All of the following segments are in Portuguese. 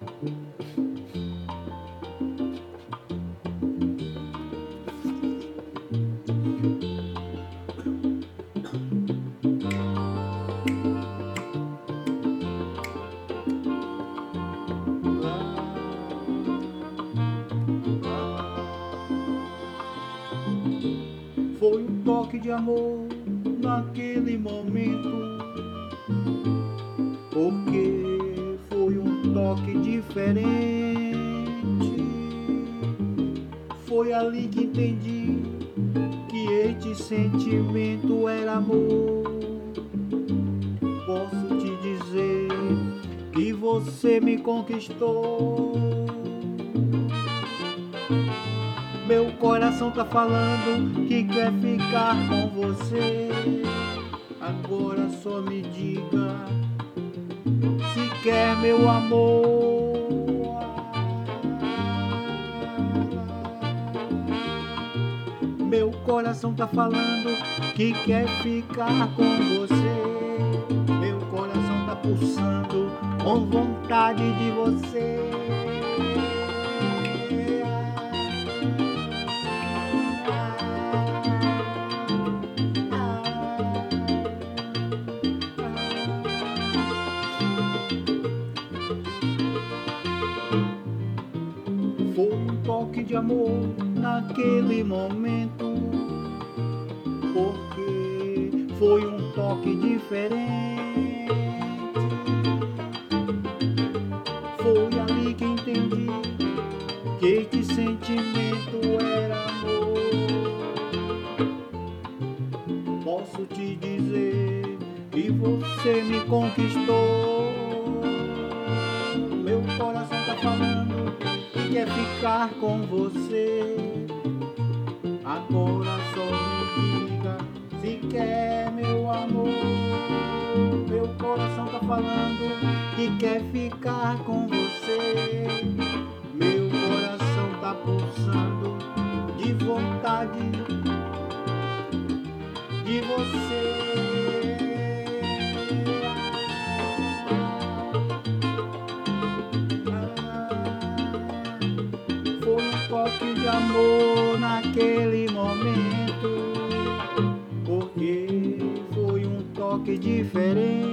Foi um toque de amor naquele momento, porque foi um toque diferente. Foi ali que entendi que este sentimento era amor. Posso te dizer que você me conquistou. Meu coração tá falando que quer ficar com você. Agora só me diga se quer meu amor. Meu coração tá falando que quer ficar com você. Meu coração tá pulsando com vontade de você. Foi um toque de amor naquele momento, porque foi um toque diferente. Foi ali que entendi que este sentimento era amor. Posso te dizer que você me conquistou. Meu coração tá falando que quer ficar com você. Agora só me diga se quer meu amor. Meu coração tá falando que quer ficar com você. Meu coração tá pulsando de vontade de você. Foi um toque de amor naquele momento, porque foi um toque diferente.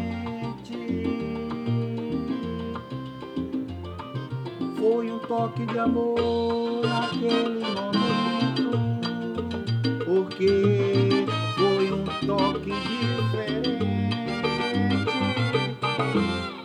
Foi um toque de amor naquele momento, porque